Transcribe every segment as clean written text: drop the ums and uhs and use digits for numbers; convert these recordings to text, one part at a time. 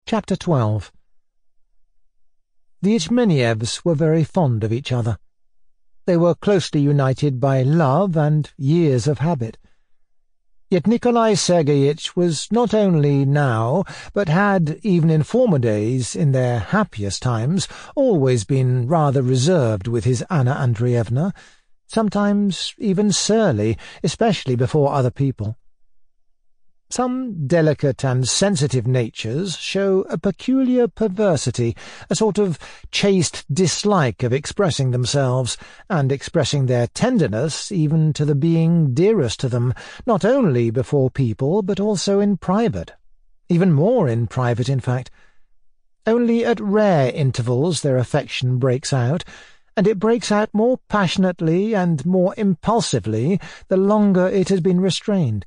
Chapter 12. The Ichmenievs were very fond of each other. They were closely united by love and years of habit. Yet Nikolai Sergeyitch was not only now, but had, even in former days, in their happiest times, always been rather reserved with his Anna Andreevna, sometimes even surly, especially before other people. Some delicate and sensitive natures show a peculiar perversity, a sort of chaste dislike of expressing themselves, and expressing their tenderness even to the being dearest to them, not only before people, but also in private. Even more in private, in fact. Only at rare intervals their affection breaks out, and it breaks out more passionately and more impulsively the longer it has been restrained.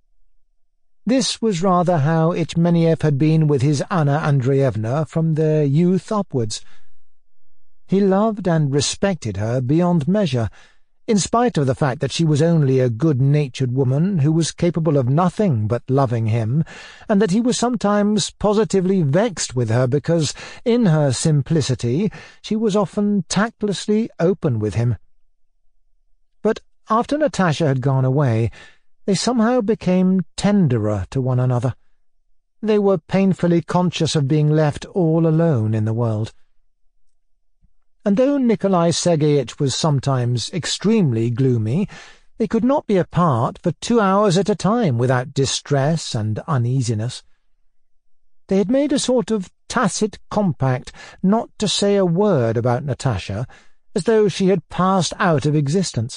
This was rather how Ichmeniev had been with his Anna Andreevna from their youth upwards. He loved and respected her beyond measure, in spite of the fact that she was only a good-natured woman who was capable of nothing but loving him, and that he was sometimes positively vexed with her because, in her simplicity, she was often tactlessly open with him. But after Natasha had gone away, they somehow became tenderer to one another. They were painfully conscious of being left all alone in the world. And though Nikolai Sergeyitch was sometimes extremely gloomy, they could not be apart for 2 hours at a time without distress and uneasiness. They had made a sort of tacit compact not to say a word about Natasha, as though she had passed out of existence.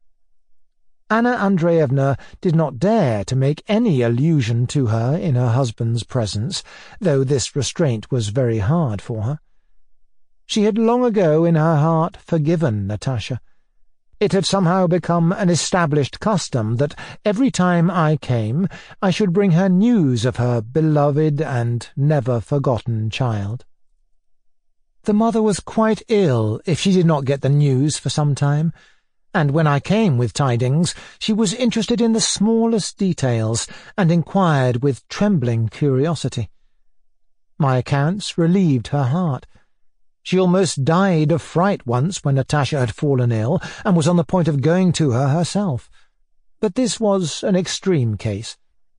Anna Andreevna did not dare to make any allusion to her in her husband's presence, though this restraint was very hard for her. She had long ago in her heart forgiven Natasha. It had somehow become an established custom that every time I came I should bring her news of her beloved and never-forgotten child. The mother was quite ill if she did not get the news for some time, and when I came with tidings, she was interested in the smallest details, and inquired with trembling curiosity. My accounts relieved her heart. She almost died of fright once when Natasha had fallen ill, and was on the point of going to her herself. But this was an extreme case.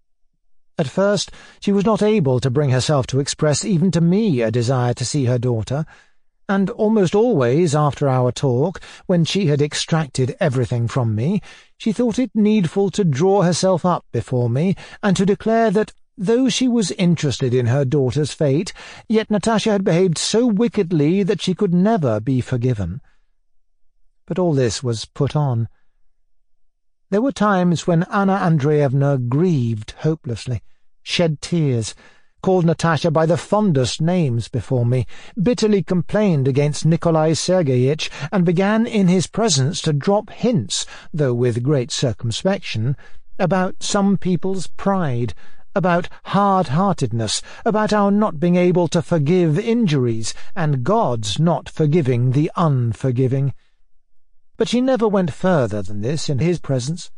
At first she was not able to bring herself to express even to me a desire to see her daughter, and almost always after our talk, when she had extracted everything from me, she thought it needful to draw herself up before me, and to declare that, though she was interested in her daughter's fate, yet Natasha had behaved so wickedly that she could never be forgiven. But all this was put on. There were times when Anna Andreevna grieved hopelessly, shed tears, called Natasha by the fondest names before me, bitterly complained against Nikolai Sergeyitch, and began in his presence to drop hints, though with great circumspection, about some people's pride, about hard-heartedness, about our not being able to forgive injuries, and God's not forgiving the unforgiving. But she never went further than this in his presence.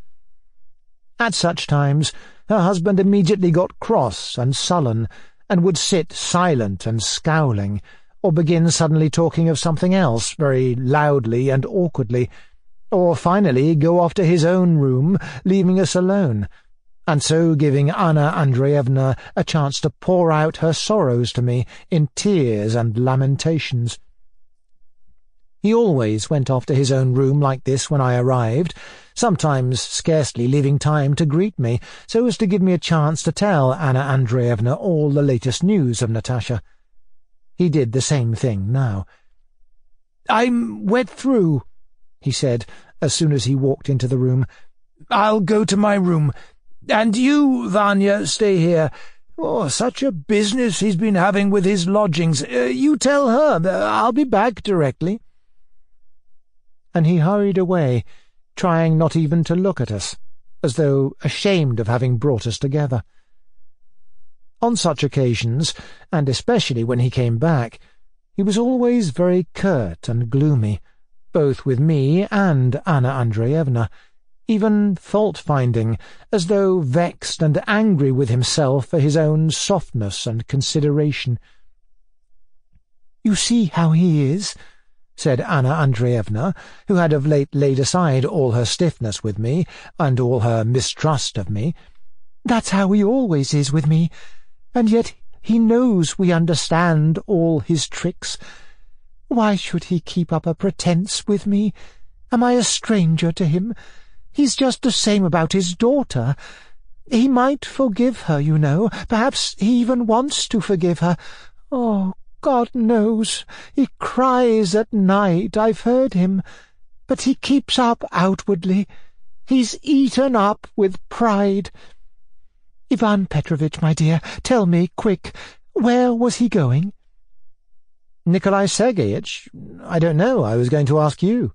At such times her husband immediately got cross and sullen, and would sit silent and scowling, or begin suddenly talking of something else very loudly and awkwardly, or finally go off to his own room, leaving us alone, and so giving Anna Andreevna a chance to pour out her sorrows to me in tears and lamentations. He always went off to his own room like this when I arrived, sometimes scarcely leaving time to greet me, so as to give me a chance to tell Anna Andreevna all the latest news of Natasha. He did the same thing now. "I'm wet through," he said, as soon as he walked into the room. "I'll go to my room. And you, Vanya, stay here. Oh, such a business he's been having with his lodgings. You tell her. I'll be back directly." And he hurried away, trying not even to look at us, as though ashamed of having brought us together. On such occasions, and especially when he came back, he was always very curt and gloomy, both with me and Anna Andreevna, even fault-finding, as though vexed and angry with himself for his own softness and consideration. "You see how he is," said Anna Andreevna, who had of late laid aside all her stiffness with me, and all her mistrust of me. "That's how he always is with me, and yet he knows we understand all his tricks. Why should he keep up a pretence with me? Am I a stranger to him? He's just the same about his daughter. He might forgive her, you know. Perhaps he even wants to forgive her. Oh, God knows, he cries at night, I've heard him, but he keeps up outwardly. He's eaten up with pride. Ivan Petrovitch, my dear, tell me, quick, where was he going?" "Nikolai Sergeyitch? I don't know. I was going to ask you."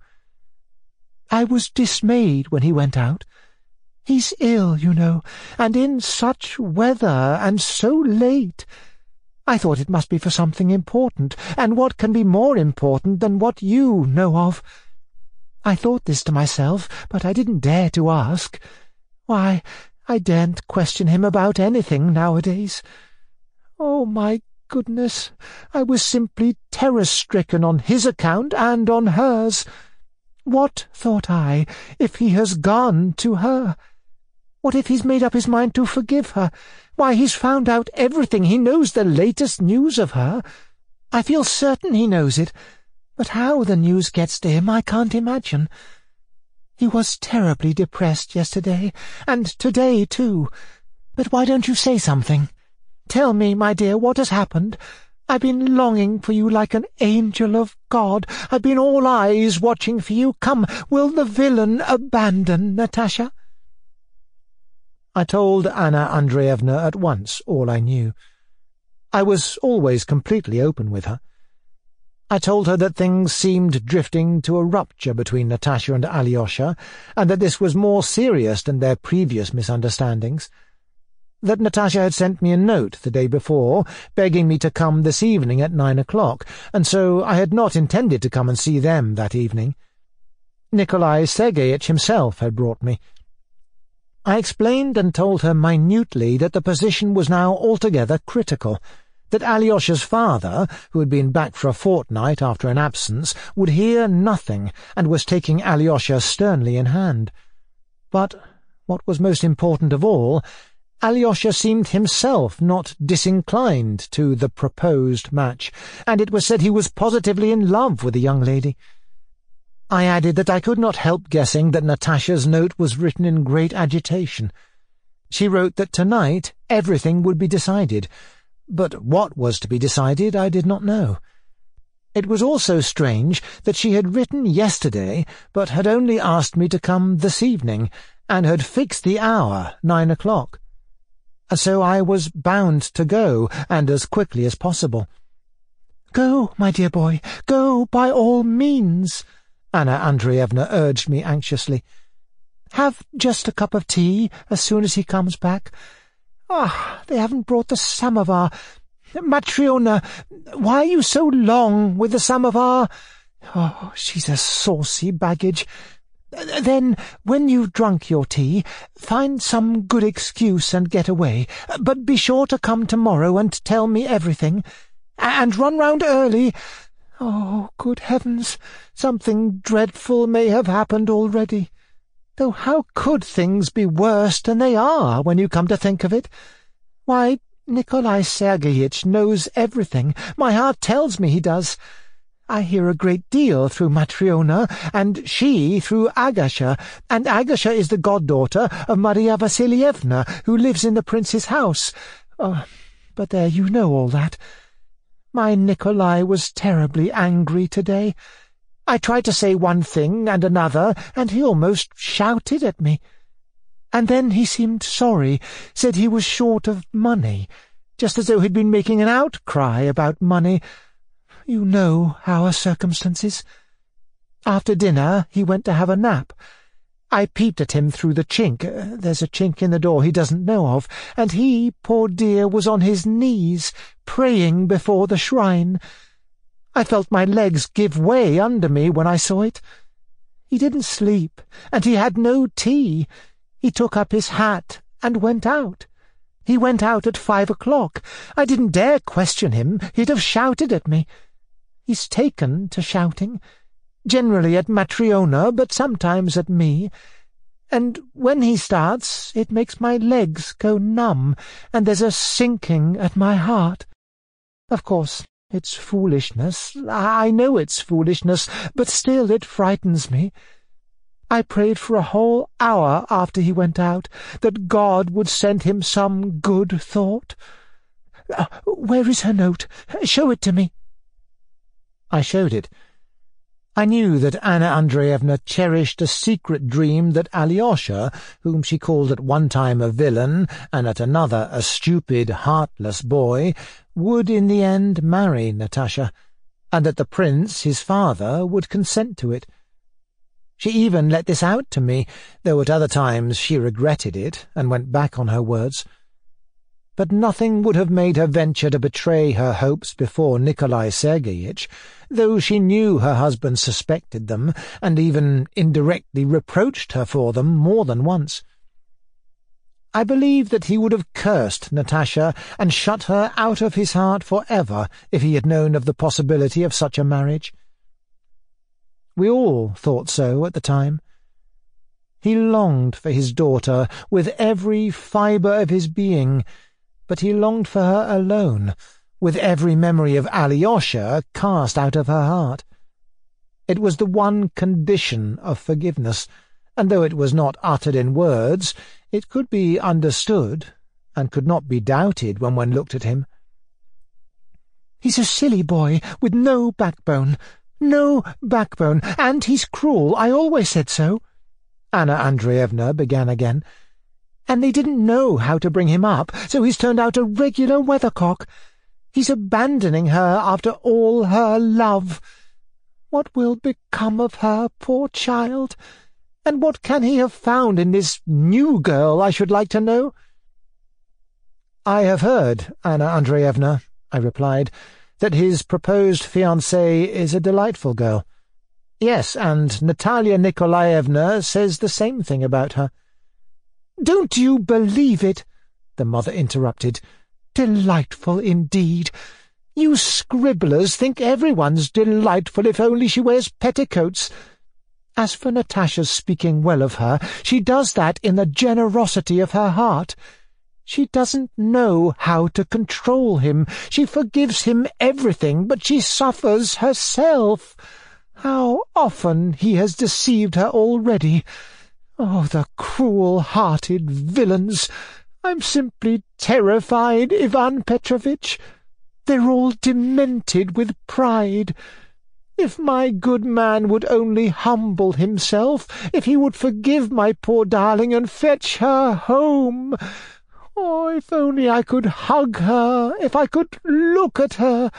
"I was dismayed when he went out. He's ill, you know, and in such weather, and so late. I thought it must be for something important, and what can be more important than what you know of? I thought this to myself, but I didn't dare to ask. Why, I daren't question him about anything nowadays. Oh, my goodness, I was simply terror-stricken on his account and on hers. What, thought I, if he has gone to her? What if he's made up his mind to forgive her? Why, he's found out everything. He knows the latest news of her. I feel certain he knows it, but how the news gets to him I can't imagine. He was terribly depressed yesterday, and today too. But why don't you say something? Tell me, my dear, what has happened? I've been longing for you like an angel of God. I've been all eyes watching for you. Come, will the villain abandon Natasha?" I told Anna Andreevna at once all I knew. I was always completely open with her. I told her that things seemed drifting to a rupture between Natasha and Alyosha, and that this was more serious than their previous misunderstandings. That Natasha had sent me a note the day before, begging me to come this evening at 9 o'clock, and so I had not intended to come and see them that evening. Nikolai Sergeyitch himself had brought me. I explained and told her minutely that the position was now altogether critical, that Alyosha's father, who had been back for a fortnight after an absence, would hear nothing, and was taking Alyosha sternly in hand. But, what was most important of all, Alyosha seemed himself not disinclined to the proposed match, and it was said he was positively in love with the young lady. I added that I could not help guessing that Natasha's note was written in great agitation. She wrote that tonight everything would be decided, but what was to be decided I did not know. It was also strange that she had written yesterday, but had only asked me to come this evening, and had fixed the hour, 9 o'clock. So I was bound to go, and as quickly as possible. "Go, my dear boy, go by all means," Anna Andreevna urged me anxiously. "Have just a cup of tea as soon as he comes back. They haven't brought the samovar. Matryona, why are you so long with the samovar? Oh, she's a saucy baggage. Then, when you've drunk your tea, find some good excuse and get away, but be sure to come tomorrow and tell me everything. And run round early. Oh, good heavens, something dreadful may have happened already. Though how could things be worse than they are, when you come to think of it? Why, Nikolai Sergeyitch knows everything. My heart tells me he does. I hear a great deal through Matryona, and she through Agasha, and Agasha is the goddaughter of Maria Vasilievna, who lives in the prince's house. But there, you know all that. My Nikolai was terribly angry today. I tried to say one thing and another, and he almost shouted at me. And then he seemed sorry, said he was short of money, just as though he'd been making an outcry about money. You know our circumstances. After dinner he went to have a nap. I peeped at him through the chink. There's a chink in the door he doesn't know of, and he, poor dear, was on his knees, praying before the shrine. I felt my legs give way under me when I saw it. He didn't sleep, and he had no tea. He took up his hat and went out. He went out at 5 o'clock. I didn't dare question him. He'd have shouted at me. He's taken to shouting, generally at Matryona, but sometimes at me. And when he starts, it makes my legs go numb, and there's a sinking at my heart. Of course, it's foolishness. I know it's foolishness, but still it frightens me. I prayed for a whole hour after he went out, that God would send him some good thought. Where is her note? Show it to me. I showed it. I knew that Anna Andreevna cherished a secret dream that Alyosha, whom she called at one time a villain and at another a stupid, heartless boy, would in the end marry Natasha, and that the prince, his father, would consent to it. She even let this out to me, though at other times she regretted it and went back on her words. But nothing would have made her venture to betray her hopes before Nikolai Sergeyitch, though she knew her husband suspected them, and even indirectly reproached her for them more than once. I believe that he would have cursed Natasha and shut her out of his heart for ever if he had known of the possibility of such a marriage. We all thought so at the time. He longed for his daughter with every fibre of his being, but he longed for her alone, with every memory of Alyosha cast out of her heart. It was the one condition of forgiveness, and though it was not uttered in words, it could be understood, and could not be doubted when one looked at him. "He's a silly boy, with no backbone, and he's cruel, I always said so," Anna Andreevna began again. "And they didn't know how to bring him up, so he's turned out a regular weathercock. He's abandoning her after all her love. What will become of her, poor child? And what can he have found in this new girl, I should like to know?" "I have heard, Anna Andreevna," I replied, "that his proposed fiancée is a delightful girl. Yes, and Natalia Nikolaevna says the same thing about her." "Don't you believe it?" the mother interrupted. "Delightful indeed. You scribblers think everyone's delightful if only she wears petticoats. As for Natasha's speaking well of her, she does that in the generosity of her heart. She doesn't know how to control him. She forgives him everything, but she suffers herself. How often he has deceived her already! Oh, the cruel-hearted villains! I'm simply terrified, Ivan Petrovitch. They're all demented with pride. If my good man would only humble himself, if he would forgive my poor darling and fetch her home. Oh, if only I could hug her, if I could look at her.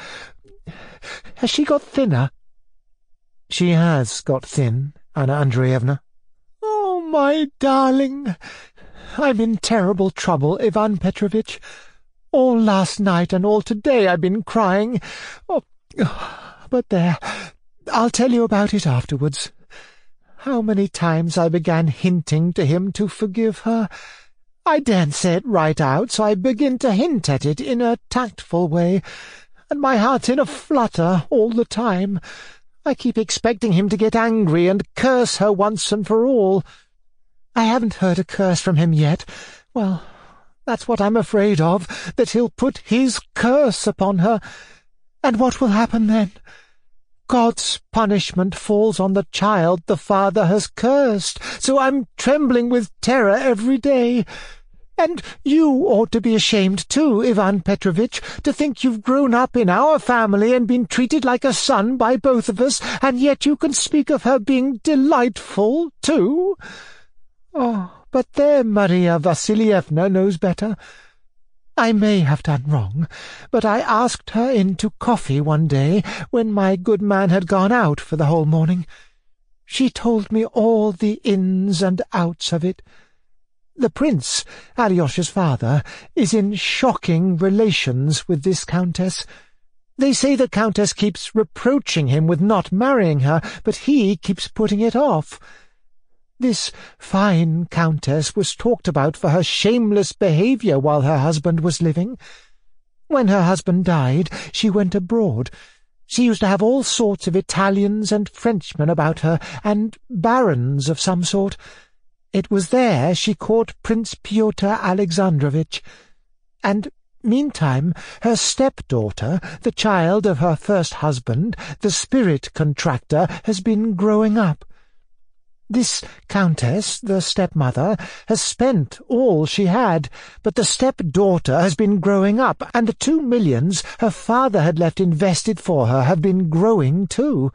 Has she got thinner?" "She has got thin, Anna Andreevna." "Oh, my darling! I'm in terrible trouble, Ivan Petrovitch. All last night and all today I've been crying. Oh, but there, I'll tell you about it afterwards. How many times I began hinting to him to forgive her. I daren't say it right out, so I begin to hint at it in a tactful way, and my heart's in a flutter all the time. I keep expecting him to get angry and curse her once and for all. I haven't heard a curse from him yet. Well, that's what I'm afraid of, that he'll put his curse upon her. And what will happen then? God's punishment falls on the child the father has cursed, so I'm trembling with terror every day. And you ought to be ashamed too, Ivan Petrovitch, to think you've grown up in our family and been treated like a son by both of us, and yet you can speak of her being delightful too. Oh, but there Maria Vasilievna knows better. I may have done wrong, but I asked her in to coffee one day when my good man had gone out for the whole morning. She told me all the ins and outs of it. The prince, Alyosha's father, is in shocking relations with this countess. They say the Countess keeps reproaching him with not marrying her, but he keeps putting it off. This fine Countess was talked about for her shameless behaviour while her husband was living. When her husband died, she went abroad. She used to have all sorts of Italians and Frenchmen about her, and barons of some sort. It was there she caught Prince Pyotr Alexandrovich. And meantime, her stepdaughter, the child of her first husband, the spirit contractor, has been growing up. This Countess, the stepmother, has spent all she had, but the stepdaughter has been growing up, and the 2 millions her father had left invested for her have been growing too.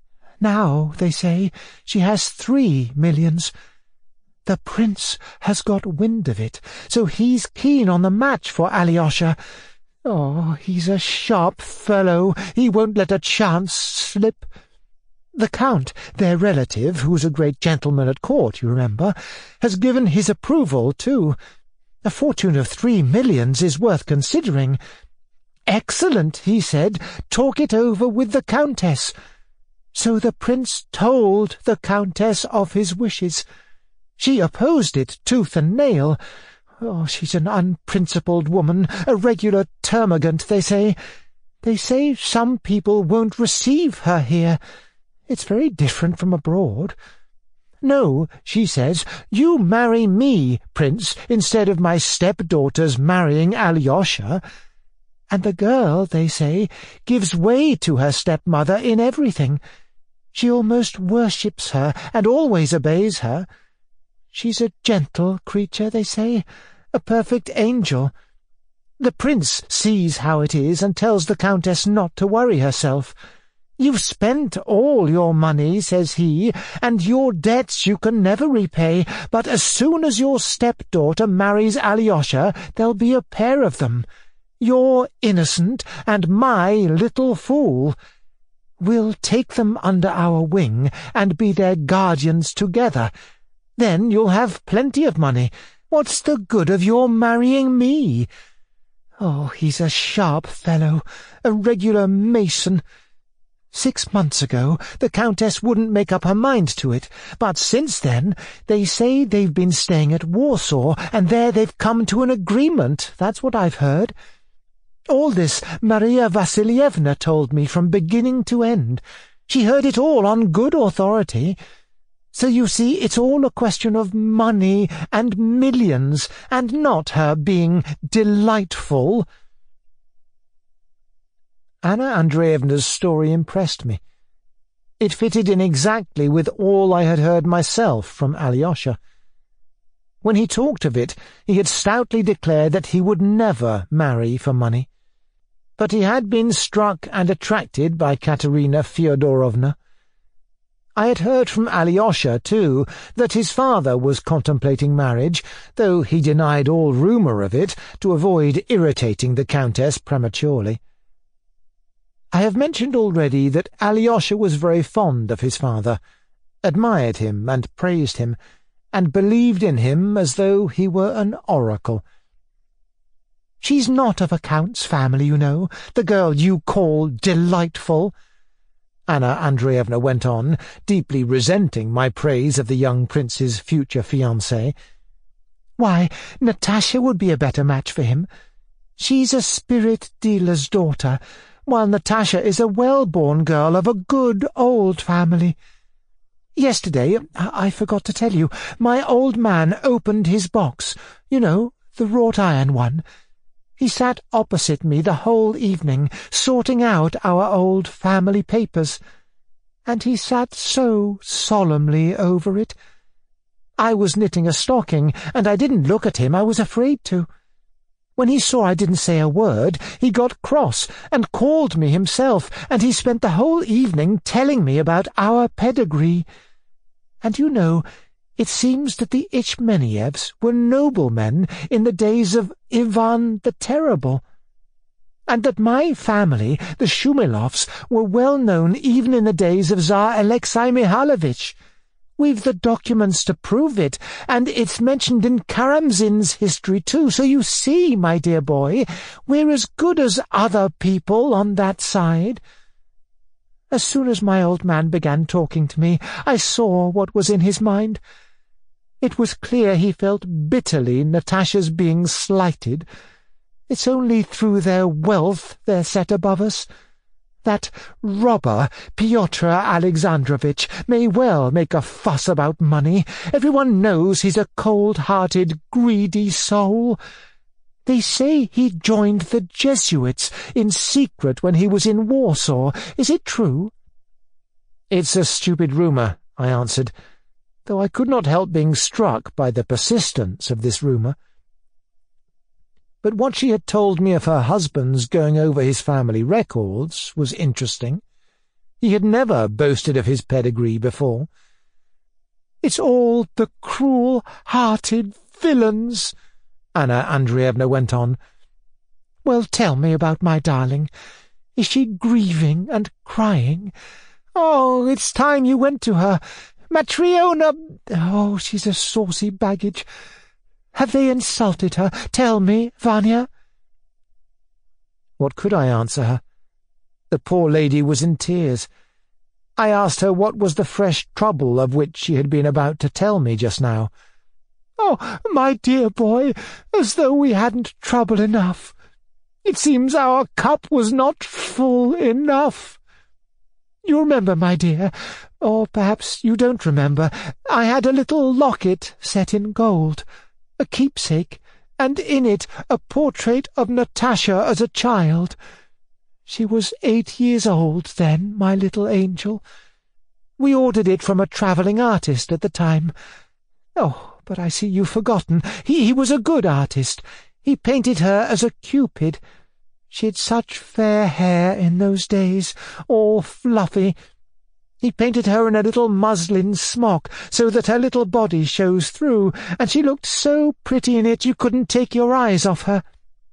Now, they say, she has 3 millions. The prince has got wind of it, so he's keen on the match for Alyosha. Oh, he's a sharp fellow. He won't let a chance slip. The Count, their relative, who's a great gentleman at court, you remember, has given his approval, too. A fortune of 3 millions is worth considering. Excellent, he said. Talk it over with the Countess. So the prince told the Countess of his wishes. She opposed it tooth and nail. Oh, she's an unprincipled woman, a regular termagant, they say. They say some people won't receive her here. It's very different from abroad. No, she says, you marry me, Prince, instead of my stepdaughters marrying Alyosha. And the girl, they say, gives way to her stepmother in everything. She almost worships her and always obeys her. She's a gentle creature, they say, a perfect angel. The prince sees how it is and tells the Countess not to worry herself. You've spent all your money, says he, and your debts you can never repay, but as soon as your stepdaughter marries Alyosha, there'll be a pair of them. You're innocent, and my little fool. We'll take them under our wing and be their guardians together. Then you'll have plenty of money. What's the good of your marrying me? Oh, he's a sharp fellow, a regular mason. 6 months ago, the Countess wouldn't make up her mind to it, but since then, they say they've been staying at Warsaw, and there they've come to an agreement. That's what I've heard. All this Maria Vasilievna told me from beginning to end. She heard it all on good authority. So you see, it's all a question of money and millions, and not her being delightful. Anna Andreevna's story impressed me. It fitted in exactly with all I had heard myself from Alyosha. When he talked of it, he had stoutly declared that he would never marry for money. But he had been struck and attracted by Katerina Fyodorovna. I had heard from Alyosha, too, that his father was contemplating marriage, though he denied all rumour of it to avoid irritating the Countess prematurely. I have mentioned already that Alyosha was very fond of his father, admired him and praised him, and believed in him as though he were an oracle. "She's not of a count's family, you know, the girl you call delightful," Anna Andreevna went on, deeply resenting my praise of the young prince's future fiancée. "Why, Natasha would be a better match for him. She's a spirit dealer's daughter, while Natasha is a well-born girl of a good old family. Yesterday, I forgot to tell you, my old man opened his box, you know, the wrought-iron one. He sat opposite me the whole evening, sorting out our old family papers, and he sat so solemnly over it. I was knitting a stocking, and I didn't look at him, I was afraid to. When he saw I didn't say a word, he got cross and called me himself, and he spent the whole evening telling me about our pedigree. And you know, it seems that the Ichmenievs were noblemen in the days of Ivan the Terrible, and that my family, the Shumilovs, were well known even in the days of Tsar Alexei Mihalovich. We've the documents to prove it, and it's mentioned in Karamzin's history too, so you see, my dear boy, we're as good as other people on that side. As soon as my old man began talking to me, I saw what was in his mind. It was clear he felt bitterly Natasha's being slighted. It's only through their wealth they're set above us. That robber, Pyotr Alexandrovitch, may well make a fuss about money. Everyone knows he's a cold-hearted, greedy soul. They say he joined the Jesuits in secret when he was in Warsaw. Is it true? It's a stupid rumour, I answered, though I could not help being struck by the persistence of this rumour. But what she had told me of her husband's going over his family records was interesting. He had never boasted of his pedigree before. "It's all the cruel-hearted villains," Anna Andreevna went on. "Well, tell me about my darling. Is she grieving and crying? Oh, it's time you went to her. Matryona! Oh, she's a saucy baggage. Have they insulted her? Tell me, Vanya." What could I answer her? The poor lady was in tears. I asked her what was the fresh trouble of which she had been about to tell me just now. "Oh, my dear boy, as though we hadn't trouble enough. It seems our cup was not full enough. You remember, my dear, or perhaps you don't remember, I had a little locket set in gold, a keepsake, and in it a portrait of Natasha as a child. She was 8 years old then, my little angel. We ordered it from a travelling artist at the time. Oh, but I see you've forgotten. He was a good artist. He painted her as a Cupid. She had such fair hair in those days, all fluffy. He painted her in a little muslin smock, so that her little body shows through, and she looked so pretty in it you couldn't take your eyes off her.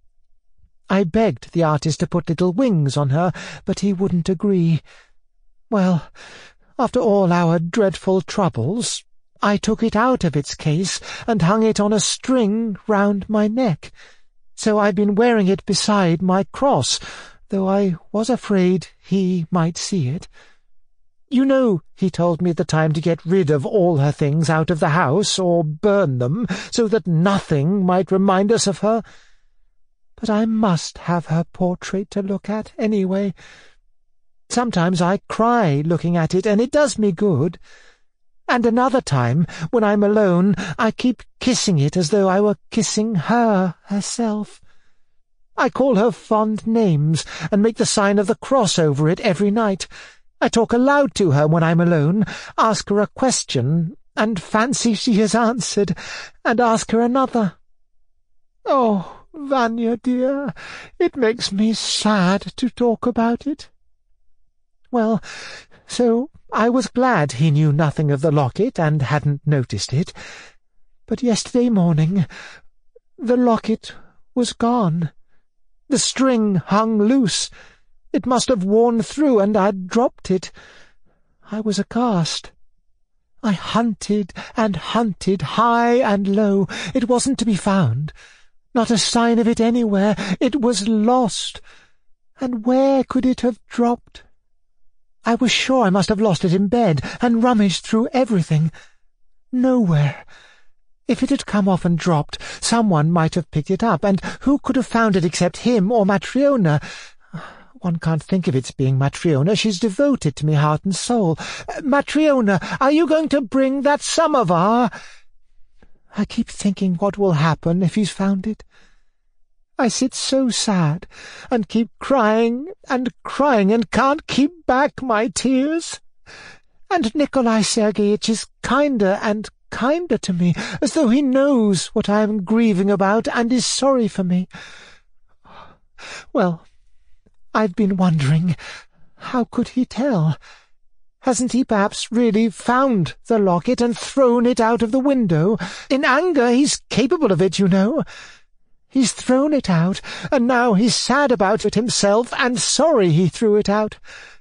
I begged the artist to put little wings on her, but he wouldn't agree. Well, after all our dreadful troubles, I took it out of its case and hung it on a string round my neck. So I've been wearing it beside my cross, though I was afraid he might see it. You know, he told me at the time to get rid of all her things out of the house, or burn them, so that nothing might remind us of her. But I must have her portrait to look at anyway. Sometimes I cry looking at it, and it does me good. And another time, when I'm alone, I keep kissing it as though I were kissing her herself. I call her fond names, and make the sign of the cross over it every night. I talk aloud to her when I'm alone, ask her a question, and fancy she has answered, and ask her another. Oh, Vanya, dear, it makes me sad to talk about it. Well, so I was glad he knew nothing of the locket and hadn't noticed it. But yesterday morning the locket was gone. The string hung loose. It must have worn through, and I'd dropped it. I was aghast. I hunted and hunted high and low. It wasn't to be found. Not a sign of it anywhere. It was lost. And where could it have dropped? I was sure I must have lost it in bed, and rummaged through everything. Nowhere. If it had come off and dropped, someone might have picked it up, and who could have found it except him or Matryona? One can't think of its being Matryona. She's devoted to me heart and soul. Matryona, are you going to bring that samovar? I keep thinking what will happen if he's found it. I sit so sad, and keep crying and can't keep back my tears. And Nikolai Sergeyitch is kinder and kinder to me, as though he knows what I am grieving about and is sorry for me. Well, I've been wondering, how could he tell? Hasn't he perhaps really found the locket and thrown it out of the window? In anger he's capable of it, you know. He's thrown it out, and now he's sad about it himself and sorry he threw it out.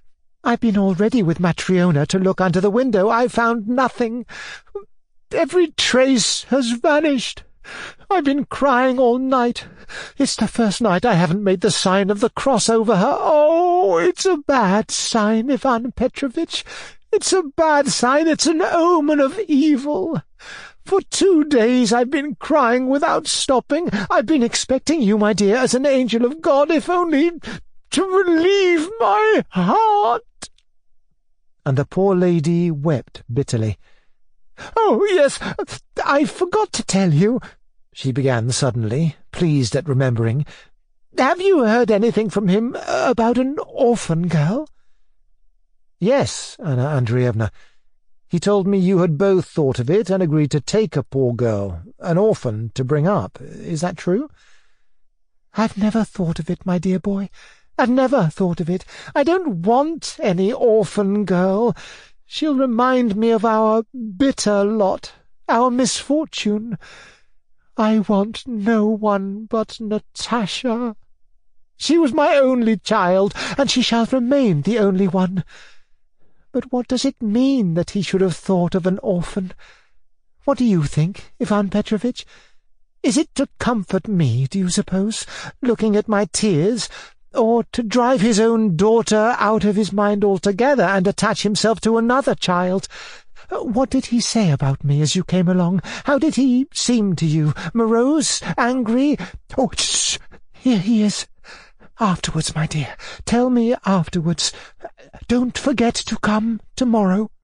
I've been already with Matryona to look under the window. I found nothing. Every trace has vanished. I've been crying all night. It's the first night I haven't made the sign of the cross over her. Oh, it's a bad sign, Ivan Petrovitch. It's a bad sign. It's an omen of evil. For 2 days I've been crying without stopping. I've been expecting you, my dear, as an angel of God, if only to relieve my heart." And the poor lady wept bitterly. "Oh, yes, I forgot to tell you," she began suddenly, pleased at remembering. "Have you heard anything from him about an orphan girl?" "Yes, Anna Andreevna. He told me you had both thought of it and agreed to take a poor girl, an orphan, to bring up. Is that true?" "I've never thought of it, my dear boy. I've never thought of it. I don't want any orphan girl. She'll remind me of our bitter lot, our misfortune. I want no one but Natasha. She was my only child, and she shall remain the only one. But what does it mean that he should have thought of an orphan? What do you think, Ivan Petrovitch? Is it to comfort me, do you suppose, looking at my tears, or to drive his own daughter out of his mind altogether and attach himself to another child? What did he say about me as you came along? How did he seem to you? Morose? Angry? Oh, shh! Here he is. Afterwards, my dear. Tell me afterwards. Don't forget to come tomorrow."